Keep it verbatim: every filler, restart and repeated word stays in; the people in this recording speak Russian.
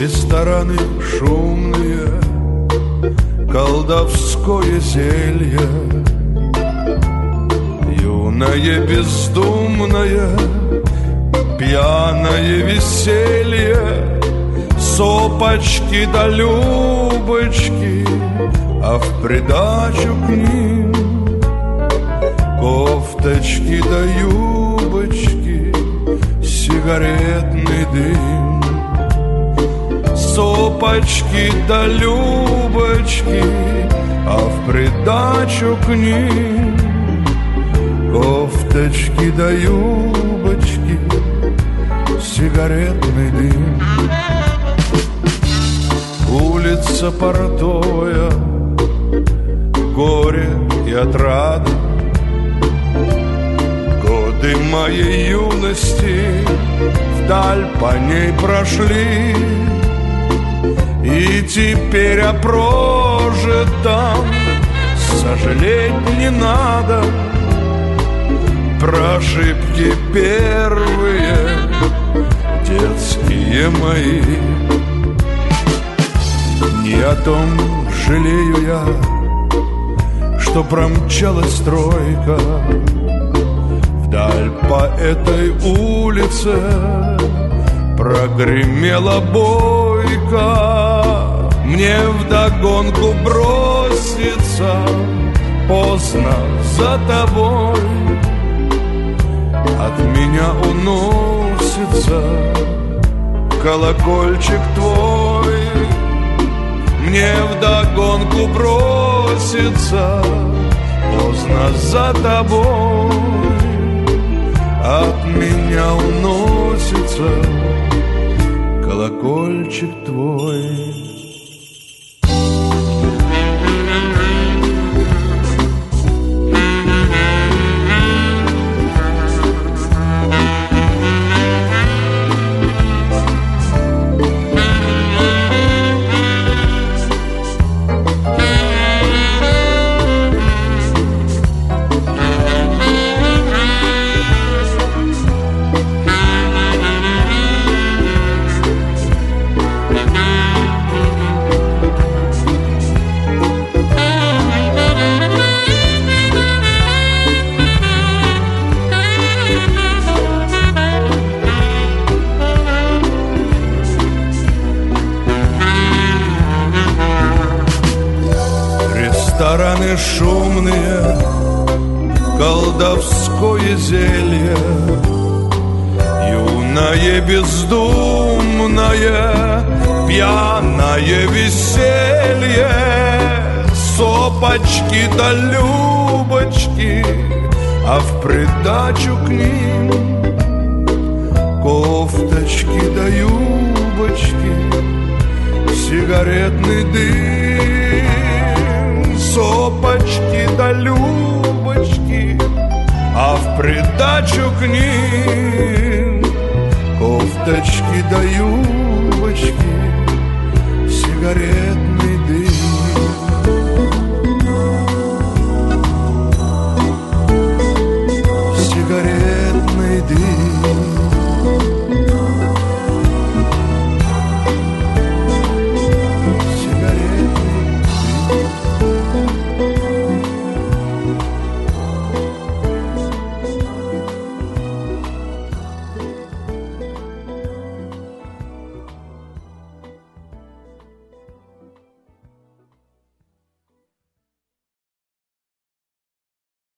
Рестораны шумные, колдовское зелье, юное бездумное, пьяное веселье, сопочки да любочки, а в придачу к ним кофточки да юбочки, сигаретный дым. Сопочки да любочки, а в придачу к ним кофточки да юбочки, сигаретный дым. Улица Портовая, горе и отрада, годы моей юности вдаль по ней прошли, и теперь о прожитом сожалеть не надо. Про ошибки первые, детские мои. Не о том жалею я, что промчалась тройка вдаль по этой улице, прогремела бойко. Мне вдогонку броситься поздно за тобой, от меня уносится колокольчик твой. Мне вдогонку броситься поздно за тобой, от меня уносится колокольчик твой. Рестораны шумные, колдовское зелье, юное бездумное, пьяное веселье, сопочки да любочки, а в придачу к ним кофточки да юбочки, сигаретный дым. Сопочки да любочки, а в придачу к ним кофточки да юбочки, сигареты.